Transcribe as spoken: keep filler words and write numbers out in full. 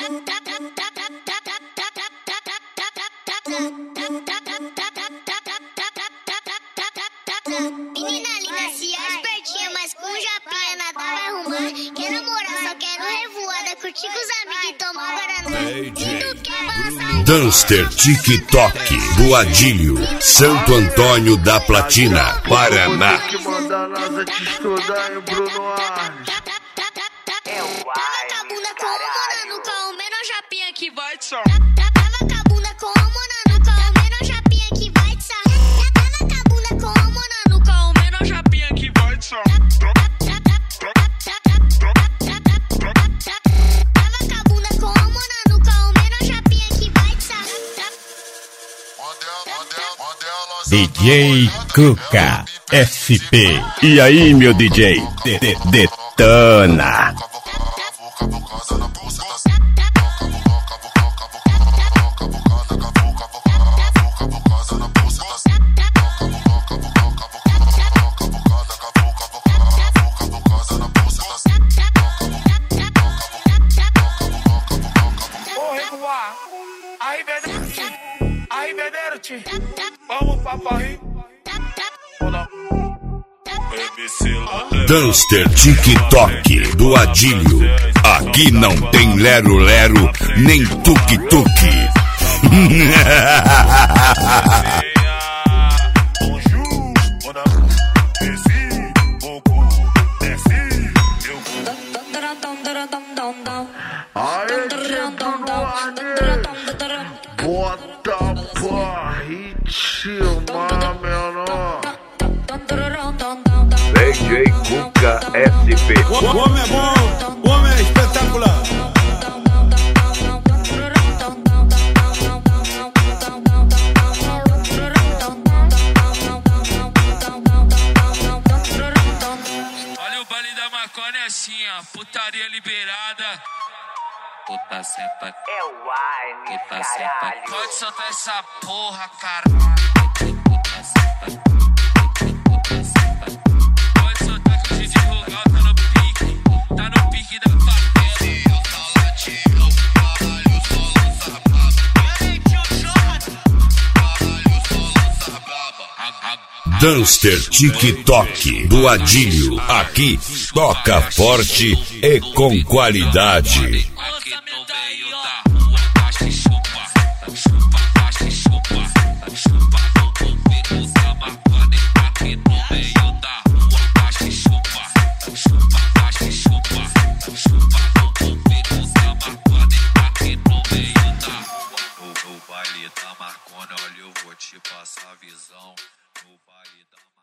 Menina linda, se é espertinha, mas com japinha nada vai arrumar. Quer namorar, só quer no revoada, curtir com os amigos e tomar guaraná. Lindo quer balançar. Danster TikTok do Adílio, Santo Antônio da Platina, Paraná. Que manda nasa te estudar em Bruno Arnes. Tava com a bunda com a mona no carro, menor japinha que vai te só. Tava com a bunda com a mona no carro, menor japinha que vai te só. Tava com a bunda com a mona no carro, menor japinha que vai te só. Tava com a bunda com a mona no carro, menor japinha que vai te só. D J Cuca S P. E aí, meu D J? De -de Detona. Vamos papai. Danster TikTok do Adílio. Aqui não tem lero-lero, nem tuk-tuk. Bota pra ritmar, menor. D J Cuca S P. O homem é bom, o homem é espetacular. Olha o baile da maconha assim, ó, putaria liberada. Puta senta. É o Arnes, Puta caralho. senta. Pode soltar essa porra, caralho. Puta senta. Puta senta. Pode soltar que o Didi Rugal tá no pique. Tá no pique da favela. Se eu tá latino, caralho, só lança braba. Caralho, só lança braba. Danster TikTok do Adílio. Aqui toca forte e com qualidade. No baile da Marcona, olha, eu vou te passar a visão. No baile da